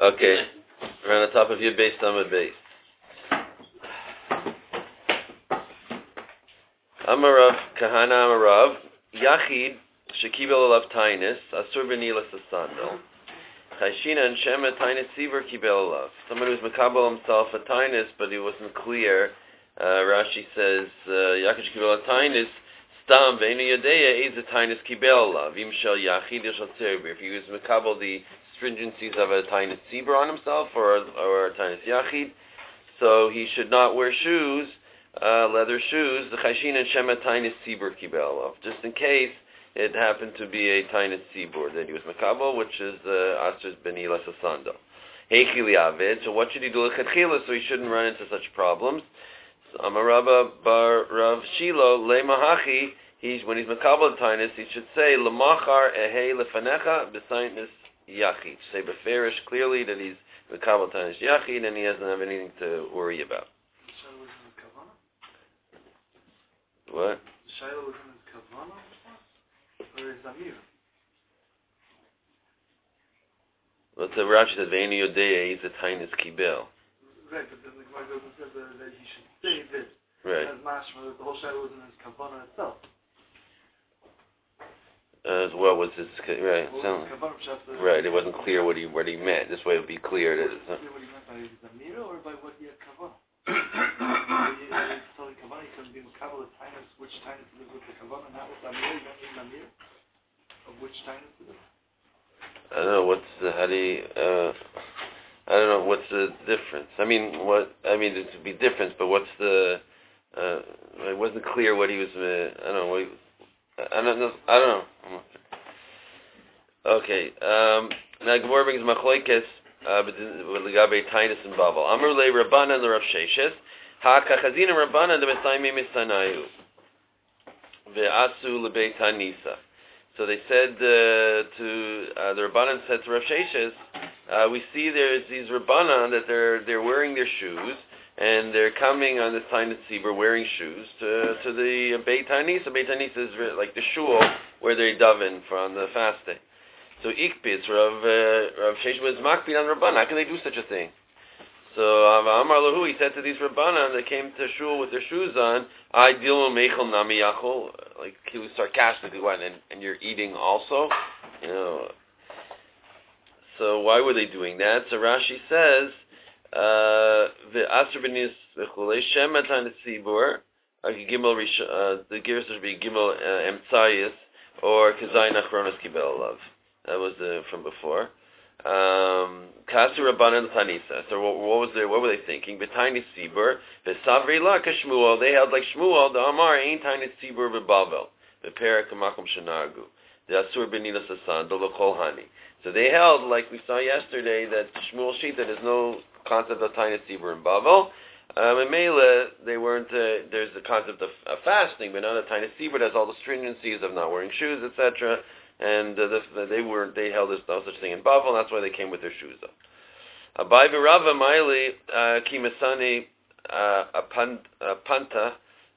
Okay, we're on the top of your base, Amud base. Amarav, Kahana Amarav, Yachid, Shekibel Alav Tainis, Asur Benilas Asandal, Chayshina and Shema Tainis Sivir Kibel Alav. Someone who's Makabal himself a Tainis, but he wasn't clear. Rashi says, Yachid Shekibel Alav Tainis, Stam Veinu Yadeya is a Tainis Kibel Alav, Im Shel Yachid Yishal Tzerber. If he was Makabal the stringencies of a Tainis Sibur on himself, or a Tainis Yachid, so he should not wear shoes, leather shoes, the Chayshin and Shema Tainis Sibur Kibel, just in case it happened to be a Tainis Sibur that he was Makabal, which is Asr's Benilas Asando. Heichili Avid, so what should he do L'Chatchila so he shouldn't run into such problems? So, Amarabba Bar Rav Shilo, Le Mahachi, when he's Makabal Tainis, he should say, L'Machar Ehei Lefanecha B'Sainis Yachid. Say beferish clearly that he's Makabal Tainis Yachid and he doesn't have anything to worry about. What? Shiloh was in his Kavana or his Amir? Well, the Rashi says, Ve'enu Yodeya, he's a Tainis Kibel. Right, but then the Gemara doesn't say that he should say this. Right. As mashma, that the whole Shiloh was in his Kavana itself. What was his, right? So, right, it wasn't clear what he meant. This way it would be clear that it's not. What he meant by his Amir or by what he had Kavana? Telling Kavana he couldn't be Makabal at Tainus, which Tainus is with the Kavana, not with Amir, you don't need Amir? Of which Tainus is it? I don't know, I don't know, what's the difference? It would be difference, but what's the, it wasn't clear what he was, I don't know. Okay, now Gemara brings Machloikes, with Ligabe Tainus and Bavel. Amr le Rabbanan the Rav Sheshes, Ha-kachazina Rabbanan the Mesaymi Misanayu, Ve'asu lebeit Hanisa. So they said the Rabbanan said to Rav Sheshes, we see there's these Rabbanan that they're wearing their shoes, and they're coming on this Tainis Sibur wearing shoes to the Beit Hanisa. Beit Hanisa is like the shul where they daven on the fast day. So Ikpitz, Rav Sheshes was makpid on Rabbanan. How can they do such a thing? So Amar Lahu, he said to these Rabbanan that came to shul with their shoes on, I deal with Meichel Nami Yachol, like he was sarcastically, what, and you're eating also? You know. So why were they doing that? So Rashi says, the Asr Benis V'chulei Shem Matan Tzibur, Gimel the Girs should be Gimel Emtzayis, or Kazayin Achronos Kibel Alav. That was from before. Kasu Rabbanan Tanisa. So what were they thinking? B'Tainis Sibur, V'Savrei La Kashmuel. They held like Shmuel. The Amar ain't Tainis Sibur v'Bavel. V'Perek Kamakom Shenargu. The Asur Benilas Asan. The L'Kol Hani. So they held, like we saw yesterday, that Shmuel Shita, there's no concept of Tainis Sibur and Bavel. In Mela, they weren't. There's the concept of fasting, but not a Tainis Sibur. There's all the stringencies of not wearing shoes, etc. And they held this no such thing in Bavel, and that's why they came with their shoes up. Abai v'Rava Maili Kimasani Panta.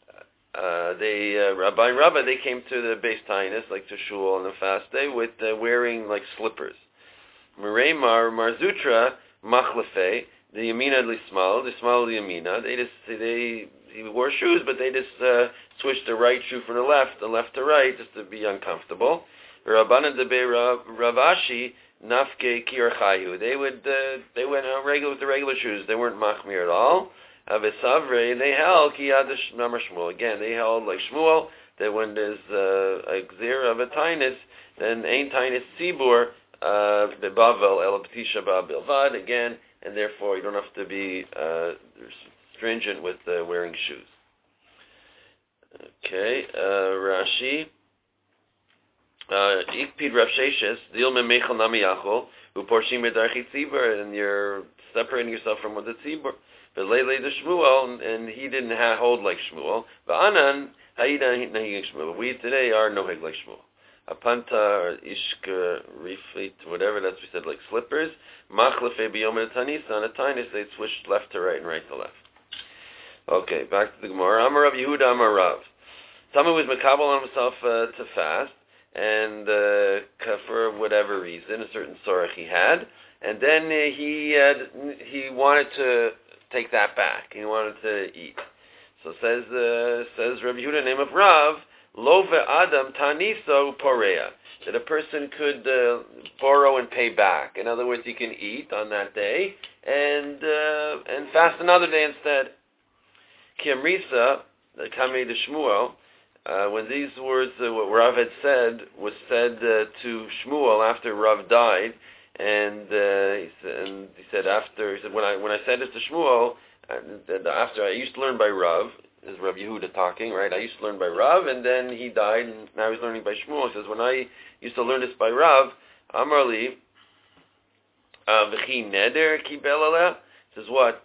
Rabbi and Rabba, they came to the base Tainus, like to shul on the fast day, with wearing like slippers. Meremar Marzutra Machlefe the Yamina Lismal, the Smal Yamina. They wore shoes, but they just switched the right shoe from the left to right, just to be uncomfortable. Rabbanan debe Ravashi Nafke Kirchayu. They went regular with the regular shoes. They weren't machmir at all. Avesavre, they held Kiyadish Namar Shmuel. Again, they held like Shmuel that when there's a gzera of a Tainus, then ain't Tainus Sibur bebavel el B'tisha ba'bilvad again, and therefore you don't have to be stringent with wearing shoes. Okay, Rashi. Ikpid Rav Sheshes, Dil Memechel Nami Yachol, who porshim Medarchi Tzibur, and you're separating yourself from the Tzibur. But Lele the Shmuel, and he didn't hold like Shmuel. Va'anan Ha'idan Nahig Shmuel. We today are noheg like Shmuel. Apanta or Ishka Riflit, whatever that's we said, like slippers. Machlefe B'Yom Tanisa on a Tainus, they switched left to right and right to left. Okay, back to the Gemara. Amar Rav Yehuda Amar Rav. Someone was makabel on himself to fast, and for whatever reason, a certain sorach he had, and then he wanted to take that back. He wanted to eat. So says Rabbi Yehuda, name of Rav, Lo ve'adam taniso porea, that a person could borrow and pay back. In other words, he can eat on that day and fast another day instead. Ki amrisa, the Kamei de Shmuel, when these words, what Rav had said, was said to Shmuel after Rav died, and he said when I said this to Shmuel, after I used to learn by Rav, this is Rav Yehuda talking, right? I used to learn by Rav, and then he died, and now he's learning by Shmuel. He says, when I used to learn this by Rav, Amarli, v'chi neder kibel aleh. Says what?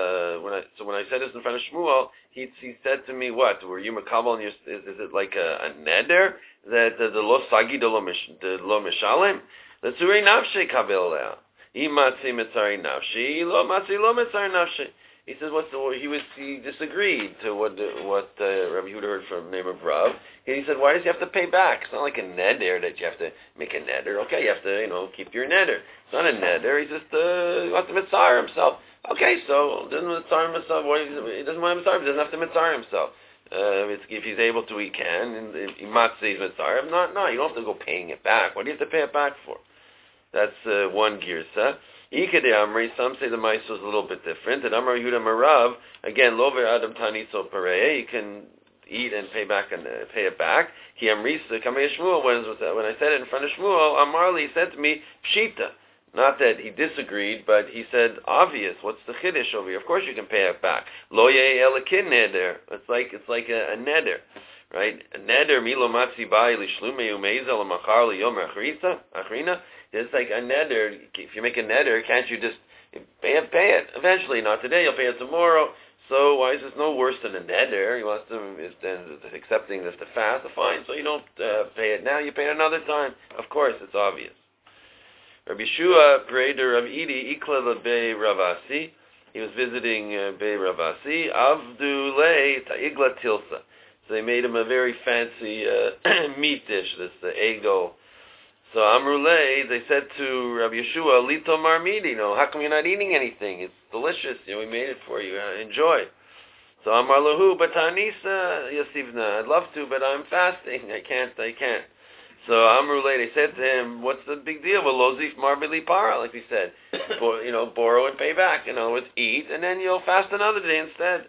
When I said this in front of Shmuel, he said to me, what? Were you makabel? Is it like a neder that the lo sagi the lo mishalem? The tzurei nafshe kabel aleh. Imatzi mitzari nafshi lo matzi lo mitzari nafshi. He says, he disagreed to what Rabbi Yehuda heard from the name of Rav. And he said, why does he have to pay back? It's not like a neder that you have to make a neder. Okay, you have to, keep your neder. It's not a neder. He just he wants to mitzvah himself. Okay, so doesn't mitzvah himself. He doesn't want to mitzvah. He doesn't have to mitzvah himself. If he's able to, he can. And if he matzi mitzvah, no, you don't have to go paying it back. What do you have to pay it back for? That's one girsa. Ikede Amri, some say the Maisa is a little bit different. And Amar Yehuda Marav, again, Lo ve'adam taniso parei, you can eat and pay it back. Ki Amrisa, Kamei Shmuel, when I said it in front of Shmuel, Amarli said to me, Pshita. Not that he disagreed, but he said, obvious, what's the chiddush over here? Of course you can pay it back. Lo yeh elakin neder. It's like a neder. Right? A neder, milo matzi bai lishlume umeizel machar liyom achrina. It's like a neder. If you make a neder, can't you just pay it eventually? Not today, you'll pay it tomorrow. So why is this no worse than a neder? He wants to accepting this to fast. Fine. So you don't pay it now. You pay it another time. Of course, it's obvious. Rabbi Shua prayed to Rav Idi Ikla Be Ravasi. He was visiting Be Ravasi. Avdulei Ta'igla Tilsa. So they made him a very fancy meat dish. This ego. So Amrulei, they said to Rabbi Yeshua, Lito Marmidi, how come you're not eating anything? It's delicious. We made it for you. Enjoy. So Amar Lahu, but Tanisa Yasivna, I'd love to, but I'm fasting. I can't. So Amrulei, they said to him, what's the big deal? Well, Lozif Marbili Para, like we said. Borrow and pay back. Eat, and then you'll fast another day instead.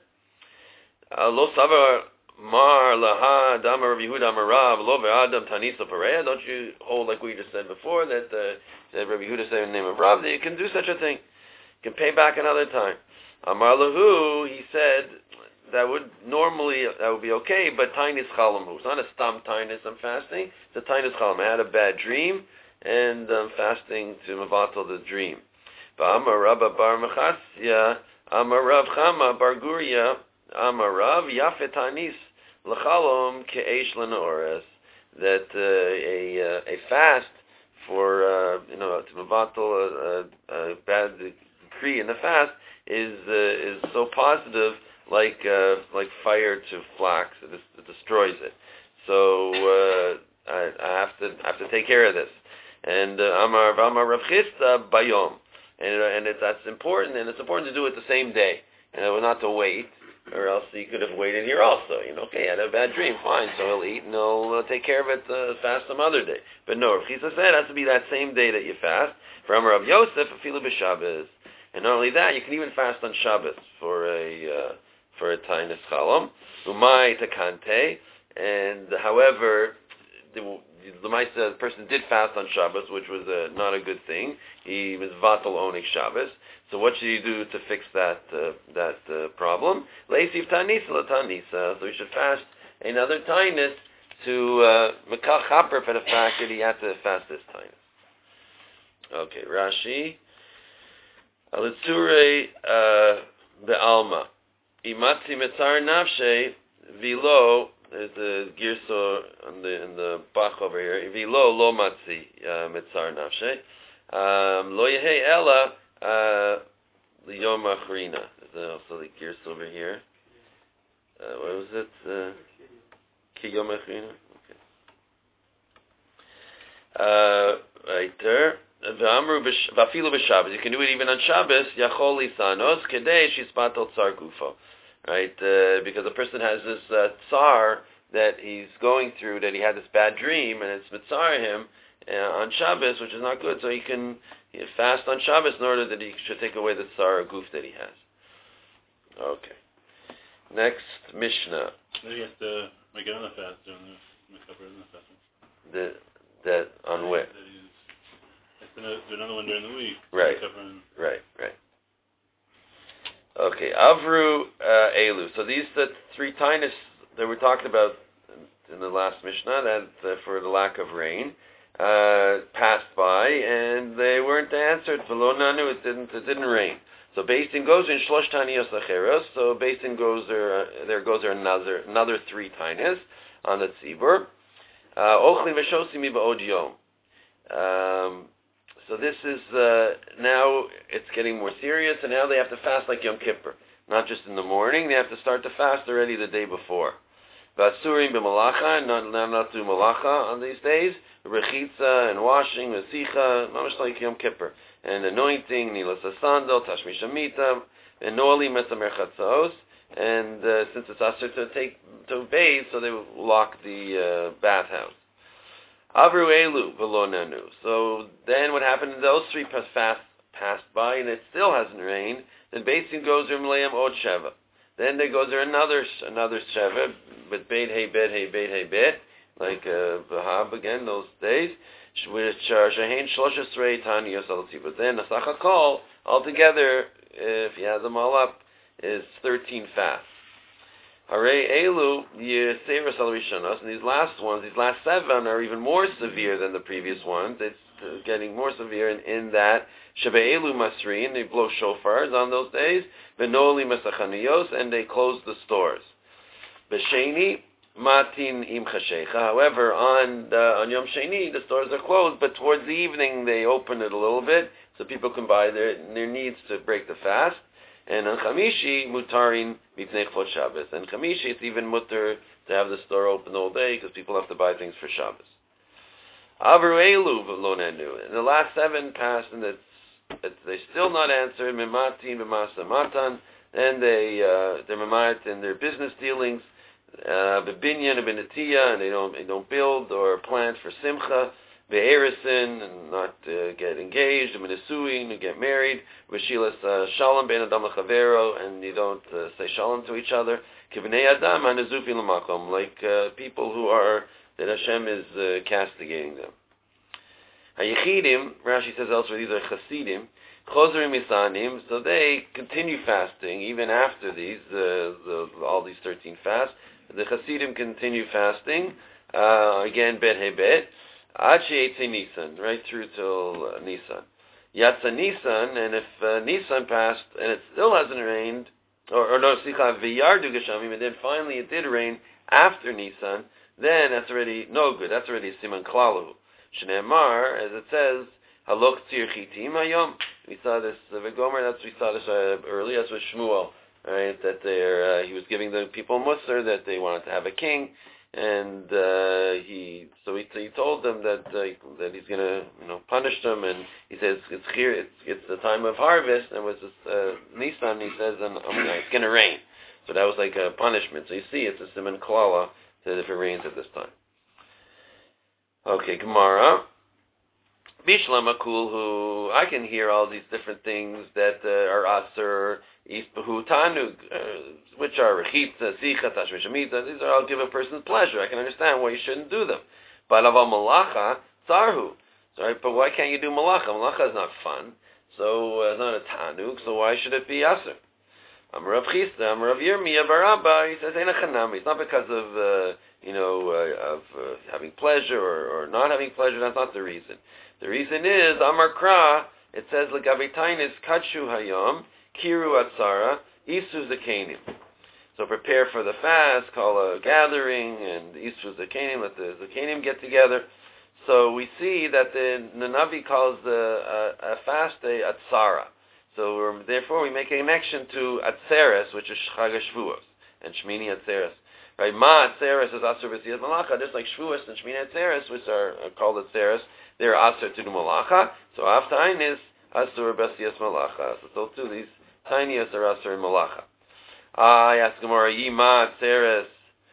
Lo Savar Mar Laha Dama Rabbi Yehuda Amarav Lo Ve'adam Tanisa Pareya. Don't you hold like we just said before that Rabbi Yehuda said in the name of Rav that you can do such a thing. You can pay back another time. Amar Lahu, he said that would be okay, but Tainis Chalamu. It's not a stam Tainis I'm fasting. It's a Tainis Chalam. I had a bad dream and I'm fasting to Mavatal the dream. Amar Rabba Bar Mechasya Amar Rav Chama Bar Guria Amar Rav Yafet Tanis L'chalom ke'esh l'nores, that a fast for to mevatel a bad decree in the fast is so positive like fire to flax. It destroys it. So I have to take care of this. And Amar Rav Chisda Bayom, and that's important. And it's important to do it the same day, not to wait. Or else he could have waited here also. Okay, I had a bad dream, fine, so he'll eat and he'll take care of it, fast some other day. But no, Rav Chisda said it has to be that same day that you fast. For Amar Rav Yosef, afilu b'Shabbos. And not only that, you can even fast on Shabbos for a Tainis Chalam. Umay takante. And however, the person did fast on Shabbos, which was not a good thing. He was vatal onik Shabbos. So what should you do to fix that problem? Leisiv tanisa l'tanisa. So you should fast another tainis to mekach chaper for the fact that he had to fast this tainis. Okay, Rashi. Alitzure be'alma. Imatzi metzar nafshe vilo. There's a girso in the Bach over here. Vilo lo matzi metzar nafshe. Lo yehei ela. Liyom Achrina. There's also the gears over here. What was it? Kiyom Achrina. Okay. Right there. Vafilu b'Shabbos. You can do it even on Shabbos. Yachol lisanos kedei shispatel tsar gufo. Right, because a person has this tsar that he's going through, that he had this bad dream, and it's mitzar him on Shabbos, which is not good. So he can fast on Shabbos in order that he should take away the tsar or goof that he has. Okay. Next Mishnah. Maybe he has to make another fast during the Mechaber in the fast. That on what? Has to do another one during the week. Right. Right. Okay. Avru Elu. So these the three tainis that we talked about in the last Mishnah, that for the lack of rain, passed by and they weren't answered. V'lo nanu, it didn't rain. So Beis Din goes in shlosh taniyos acheros. So Beis Din goes there goes another three tainis on the tzibur. Ochlin v'shosim ba'od yom. So this is now it's getting more serious, and now they have to fast like Yom Kippur. Not just in the morning, they have to start to fast already the day before. V'asurim b'malacha, not do malacha on these days. Rechitza and washing, v'sicha, mamash like Yom Kippur. And anointing, nilas asandal, tashmish amita, and noali mesamer chatzos. And since it's asur to bathe, so they will lock the bathhouse. Avru elu v'lo nanu. So then what happened? Those three passed by, and it still hasn't rained. Then Beis Din goes there Mleim od sheva. Then there goes there another sheva, but beit hey bet, like Vahab again those days. Which are shehein shloshes rei taniyos al tzibur. But then Asach HaKol altogether, if you add them all up, is 13 fasts. Harei elu yiseres al rishonos, and these last 7 are even more severe than the previous ones. It's getting more severe in that shebe'elu masrin, they blow shofars on those days, v'noli mesachaniyos, and they close the stores. B'sheni matin im chashecha. However, on Yom Sheni the stores are closed, but towards the evening they open it a little bit so people can buy their needs to break the fast. And on Chamishi, mutarin mipnei chvod Shabbos. And Chamishi, it's even mutar to have the store open all day because people have to buy things for Shabbos. Avru elu v'lo nenu. And the last 7 passed, and they still not answered. Mematin b'masa matan. And they're memayat in their business dealings. B'binyan and b'netiya, and they don't build or plant for simcha. Be'erisin, and not get engaged, and menesuin, and get married, v'shilas shalom ben adam l'chavero, and you don't say shalom to each other, kivnei adam hanezufin l'makom, like people that Hashem is castigating them. Hayechidim, Rashi says elsewhere, these are chasidim, chozerim misanim, so they continue fasting even after these, all these 13 fasts. The chasidim continue fasting, again, bet he bet, Ad she'etzei Nisan, right through till Nisan. Yatsa Nisan, and if Nisan passed and it still hasn't rained, v'yardu geshamim, and then finally it did rain after Nisan, then that's already no good. That's already a siman klalu. Shneimar, as it says, halok tzir chitim hayom. We saw this v'gomer. We saw this earlier. That's with Shmuel, right? That he was giving the people musar that they wanted to have a king. And he told them that he's going to punish them, and he says it's the time of harvest, and with this Nisan he says it's going to rain, so that was like a punishment. So you see, it's a siman klala that if it rains at this time. Okay, Gemara. Bishlam Akul, who I can hear all these different things that are Aser, Ispahu, Tanug, which are Rechitza, Sicha, Tashmish Amita. These are all give a person's pleasure. I can understand why you shouldn't do them. But Aval Malacha, Tzarhu. Sorry, but why can't you do Malacha? Malacha is not fun, so it's not a Tanug, so why should it be Aser? Amar Rav Chisda, Amar Rav Yirmiyah bar Abba, he says, it's not because of having pleasure or not having pleasure. That's not the reason. The reason is Amar Kra. It says L'gabe Tainis Kachu Hayom Kiru Atzara Isu Zakenim. So prepare for the fast, call a gathering, and Isu Zakenim, let the Zakenim get together. So we see that the Navi calls a fast a Atzara. So therefore we make a connection to Atzeres, which is Chag HaShavuos, and Shmini Atzeres. Right? Ma Atzeres is Asur B'Siyas Malacha, just like Shavuos and Shmini Atzeres, which are called Atzeres. they're aser to do malacha. So af tainis asur b'asiyas malacha. So too, these tiniest are aser in malacha. I ask Gemara, Yima Tzeres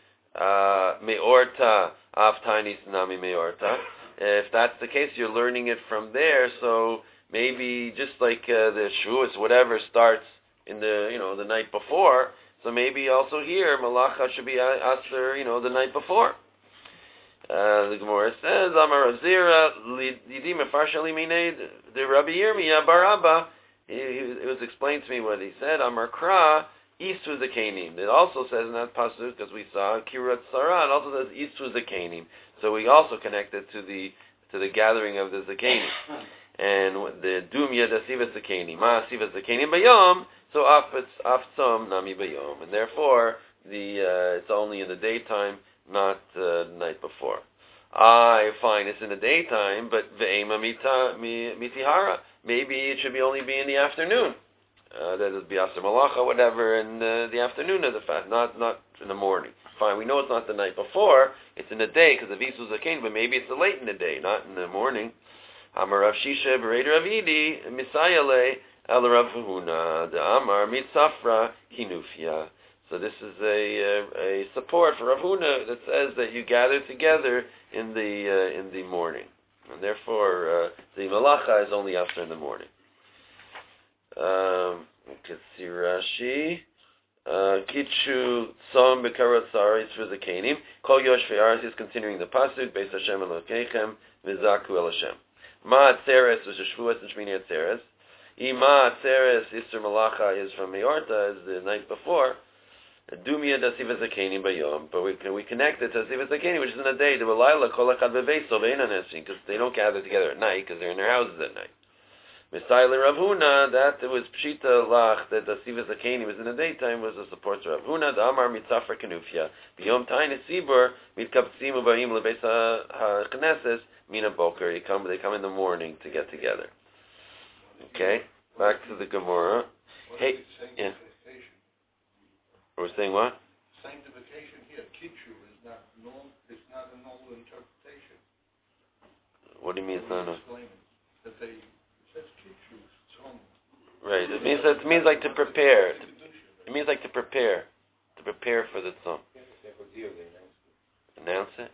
Meorta Af Tainis Nami Meorta. If that's the case, you're learning it from there. So maybe just like the Shavuos, whatever starts in the night before. So maybe also here Malacha should be aser, the night before. The Gemara says, Amar Rav Zira Lidim Efarshali Minei the Rabbi Yirmiyah Bar Abba. It was explained to me what he said. Amar Kra. Isu Zakanim. It also says in that pasuk, because we saw Kirat Sarah, it also says Isu Zakanim. So we also connect it to the gathering of the Zakanim. And the Dumya da Siva Zakanim. Ma Siva Zakanim Bayom. So it's Aftzom Nami Bayom. And therefore it's only in the daytime, not the night before. Fine, it's in the daytime, but Ve'ema Mitihara. Maybe it should only be in the afternoon. That would be after malacha, whatever, in the afternoon of the fast, not in the morning. Fine, we know it's not the night before, it's in the day, because of Isu Zaken, but maybe it's late in the day, not in the morning. Amar Rav Shisha, Bereder Rav Idi, Misayale, El Rav Huna, the Amar, Mitzafra, Kinufia. So this is a support for Rav Huna that says that you gather together in the morning. And therefore, the malacha is only after in the morning. Rashi. Kitchu Tzom Bekarot Saris for the Kanim. Kol Yosh Ve'aris is continuing the pasuk. Beis Hashem Elokeichem V'zaku El Hashem. Ma Atzeres was a Shavuos and Shmini Atzeres. Ima Atzeres Isser Malacha is from Meorta, is the night before. Dumia da Siva Zakanim Bayom. But we connect it to Siva Zakanim, which is in the day. The Walayla Kol Echad Beveso Ve'enan Esrin, because they don't gather together at night, because they're in their houses at night. Misayli Rav Huna, that it was Pshita Lach, that the Siva Zakeni was in the daytime, was a support to Rav Huna, the Amar Mitzafra Kanufia, B'yom Tainis Sibur, Mitkaptzimu Ba'im Lebeis HaKnesses, Mina Boker, they come in the morning to get together. Okay, back to the Gemara. Hey, yeah. We're saying what? Sanctification here, Kitchu, is not a normal interpretation. What do you mean it's not a... That they... Right. It means like to prepare. It means like to prepare for the tzom. Announce it.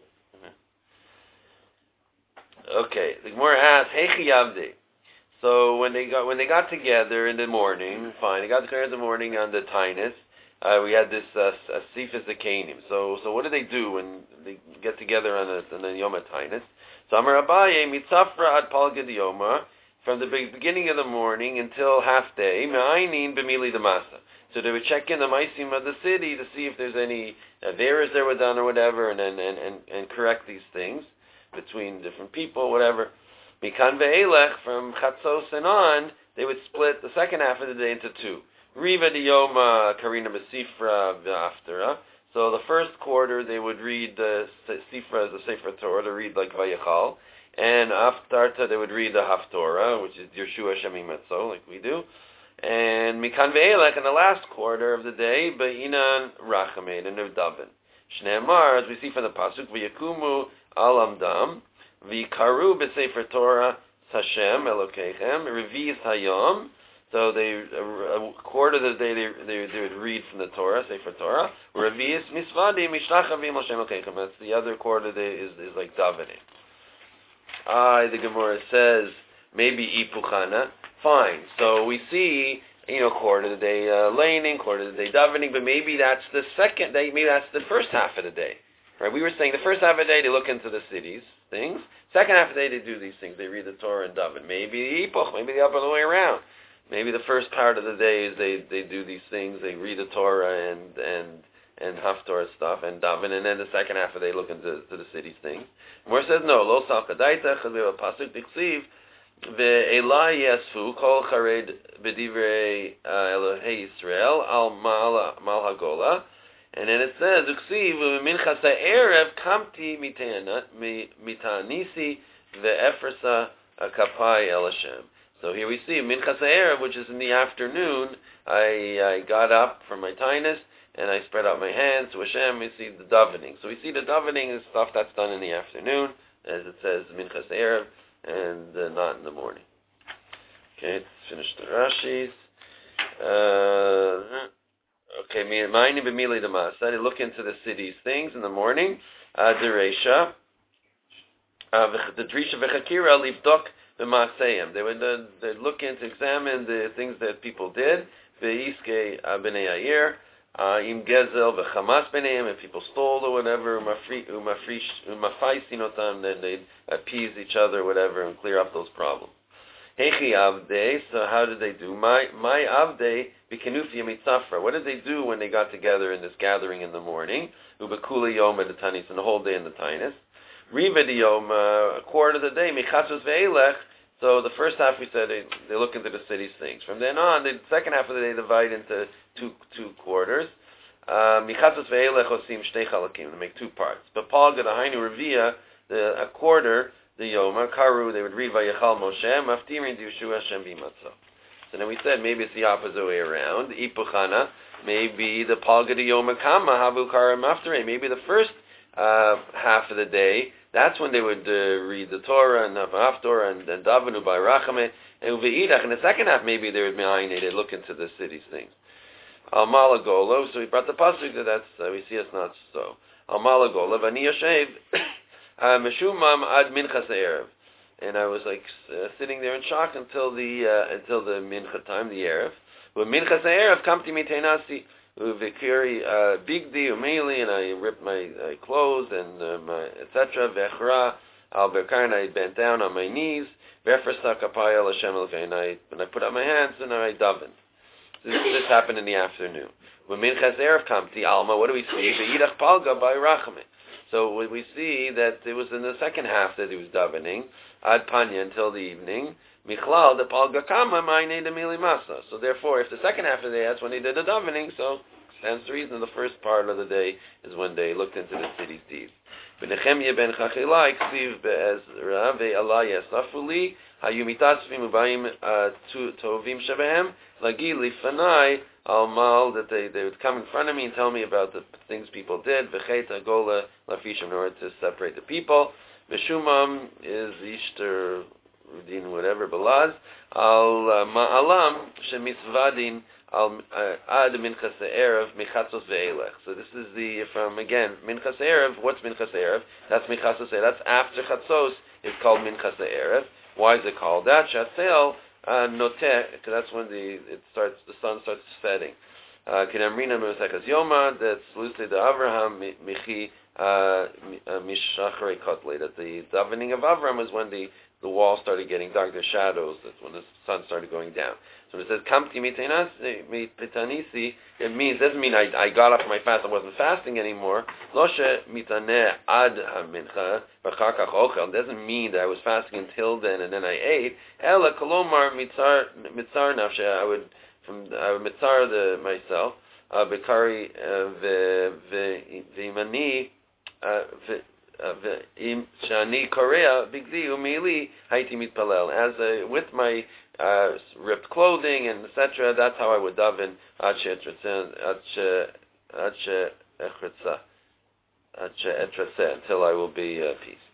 Okay. The Gemara asks, Heichi Yavdi. So when they got together in the morning, fine. They got together in the morning on the Tainus. We had this Sifas Zakanim. So what do they do when they get together on the Yom Tainus? So Amar Abaye Mitzafra ad Palgad Yoma. From the beginning of the morning until half day, me'aynin b'mili d'masa. So they would check in the maisim of the city to see if there's any errors that were done or whatever, and correct these things between different people, whatever. Mikan ve'elech, from chatzos and on, they would split the second half of the day into two. Riva d'yoma karina b'sifra v'aftara. So the first quarter they would read the sifra as the Sefer Torah, to read like Vayachal. And aftarta they would read the Haftorah, which is Yeshua Shemi Metzo, like we do. And Mikan Ve'elech, in the last quarter of the day, Be'inan Rachamed, and Nivdavin. Shneemar, as we see from the pasuk, V'yakumu Alamdam, V'karu B'Sefer Torah Hashem Elokeichem, Reviz Hayom. So a quarter of the day they would read from the Torah, Sefer Torah. Reviz Misvadi Mishlachavim Hashem Elokeichem. That's the other quarter day is like davening. The Gemara says, maybe Ipuchana. Fine. So we see, quarter of the day laning, quarter of the day davening, but maybe that's the second day, maybe that's the first half of the day. Right? We were saying the first half of the day they look into the cities, things. Second half of the day they do these things. They read the Torah and daven. Maybe Ipuch, maybe the other way around. Maybe the first part of the day is they do these things, they read the Torah and Haftorah stuff and daven, and then the second half of the day look into the city's things. Where it says no, lo salkadaita, because we have a pasuk diksiv, ve'ela yasfu kol chared b'divrei Elohei Yisrael al mal hagola, and then it says uksiv minchas ha'erev kamti mitanisi ve'efrasa kapai el Hashem. So here we see minchas ha'erev, which is in the afternoon. I got up from my tainus, and I spread out my hands to Hashem. We see the davening. So we see the davening is stuff that's done in the afternoon. as it says, Minchas Erev, and not in the morning. Okay, let's finish the Rashis. Okay, Ma'ani b'mili d'ma'aseh. They look into the city's things in the morning. Dereisha. The Drisha v'chakira livdok b'ma'aseyim. They'd look into, examine the things that people did. Ve'iske b'nei Yair. Im gezel v'chamas b'neim. If people stole or whatever, umafaisin, then they'd appease each other, whatever, and clear up those problems. Hechi avdei. So how did they do? My avdei b'kenufi mitzafra. What did they do when they got together in this gathering in the morning? Ubekula yom the tanis, and the whole day in the tanis. Riva yom, a quarter of the day. Michatzos ve'elech. So the first half we said they look into the city's things. From then on, the second half of the day divide into two quarters. Michatzos ve'elech osim shtei chalakim. They make two parts. But Paul got a hainu revia, a quarter. The Yoma, Karu, they would read Vayachal Moshe, Maftirin Yeshua Hashem Bimatzah. So then we said maybe it's the opposite way around. Ipuchana, maybe the Palgada Yoma Kama, Havu Kara Maftirin. Maybe the first half of the day, that's when they would read the Torah and Haftorah and Davanu by Rachame and Uveidach. In the second half, maybe they would they'd look into the city's things. Al Malagolo, so we brought the pasuk that we see it's not so. Al Malagolo, Vani Yoshev. Meshumam ad minchas erev, and I was like sitting there in shock until the mincha time, the erev. When minchas erev kamti mitenasi uvikiri bigdi umeli, and I ripped my clothes and my etc. Vechra al berkain, I bent down on my knees. Vefrasa kapaya l'Hashem Elokeinu, and I put up my hands and I davened. This happened in the afternoon. When minchas erev kamti alma, what do we see? Ve'idach palga by rachamim. So we see that it was in the second half that he was davening, ad panya until the evening. Michlal the palgakama ma'inei demili masa. So therefore, if the second half of the day, that's when he did the davening. So that's the reason the first part of the day is when they looked into the city's deeds. Benechemia ben Chachilai ksiv be'ezra ve'allah yasafuli hayumitasvim ubayim tovim shebehem lagi lifanai. Al-mal, that they would come in front of me and tell me about the things people did. V'cheta gola lafishim, in order to separate the people. V'shumam is ishter udin whatever balaz. Al-ma'alam shemisvadin ad minchas erev michatzos ve'elech. So this is from again minchas erev. What's minchas erev? That's michatzos ve'elech. That's after chatzos. It's called minchas erev. Why is it called that? Shatzel. Noteh, because that's when the sun starts setting. Kinamrina Mesekas Yoma, that's loosely the Avraham Michi Mishachrei Kotlei, that the davening of Avraham is when the wall started getting dark, the shadows, that's when the sun started going down. So when it says Kamti Mitanisi, it doesn't mean I got up from my fast, I wasn't fasting anymore. Loshe Mitaneh Ad HaMincha B'chakach Ochel, doesn't mean that I was fasting until then and then I ate. Ela Kolomar Mitzar Nafshe, I would mitzar myself. Bekari V'imani Shani Korea Bigdi Umili Haiti Mitpalel. As with my ripped clothing and etc. That's how I would daven until I will be peace.